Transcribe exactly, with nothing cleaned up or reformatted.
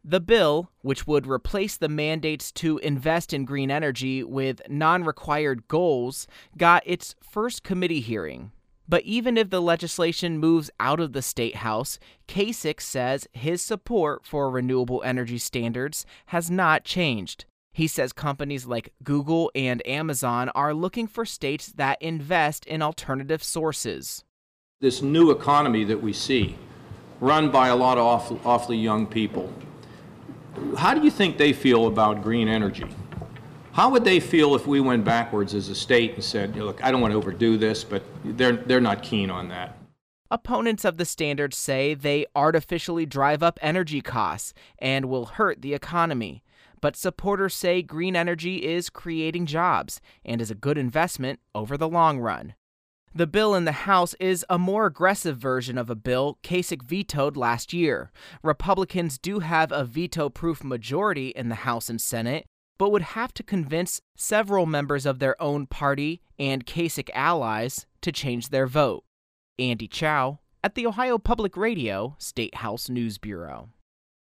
The bill, which would replace the mandates to invest in green energy with non-required goals, got its first committee hearing. But even if the legislation moves out of the State House, Kasich says his support for renewable energy standards has not changed. He says companies like Google and Amazon are looking for states that invest in alternative sources. This new economy that we see, run by a lot of awful, awfully young people, how do you think they feel about green energy? How would they feel if we went backwards as a state and said, look, I don't want to overdo this, but they're, they're not keen on that? Opponents of the standards say they artificially drive up energy costs and will hurt the economy. But supporters say green energy is creating jobs and is a good investment over the long run. The bill in the House is a more aggressive version of a bill Kasich vetoed last year. Republicans do have a veto-proof majority in the House and Senate, but would have to convince several members of their own party and Kasich allies to change their vote. Andy Chow at the Ohio Public Radio State House News Bureau.